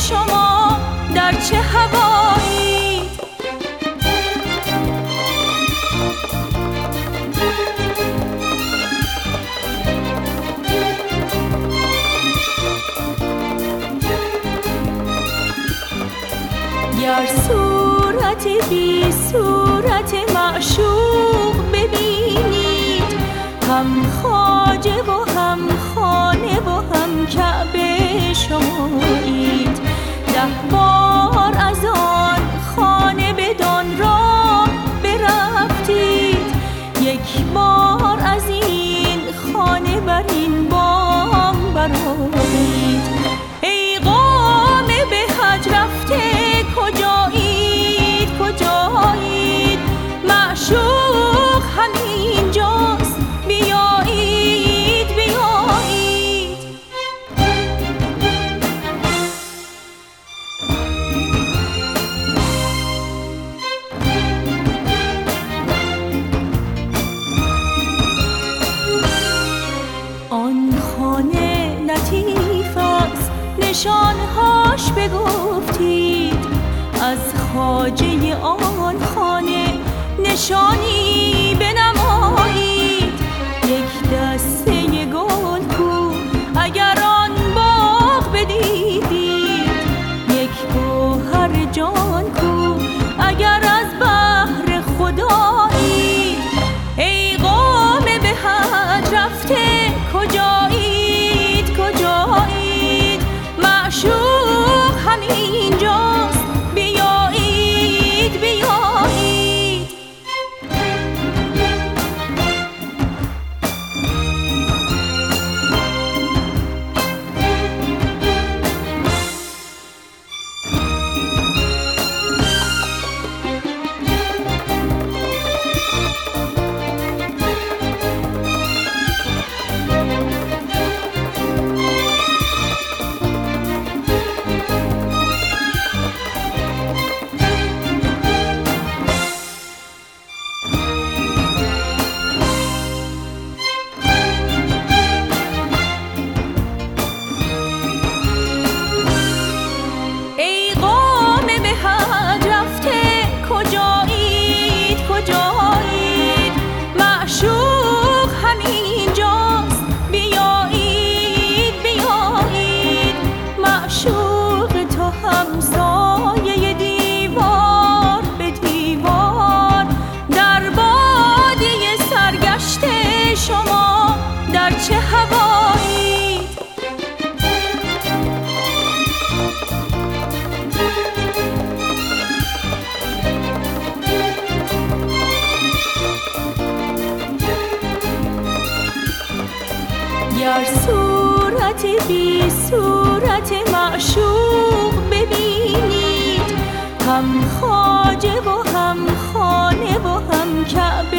شما در چه هوایی؟ گر صورت بی صورت معشوق ببینید، هم خواجه و هم خانه و هم کعبه شمایید. 10 بار از آن خانه بدان راه برفتید، 1 بار از این خانه بر این بام برآیید. ای قامه به حج رفته کجایید کجایید؟ معشوق همین جاست، بیایید بیایید. آن خانه لطیف است نشانهاش بگفتید، از خواجه آن خانه نشانی بنمایید. 1 دسته گل کو اگر آن باغ بدیدید، 1 گوهر جان کو اگر از بحر خدایی. ای قامه به حج رفته کجایید کجایید؟ معشوق همین جاست، بیایید بیایید. همسایه دیوار به دیوار، در بادیه سرگشته شما در چه هوایی؟ گر صورت بی صورت معشوق ببینید، هم خواجه و هم خانه و هم کعبه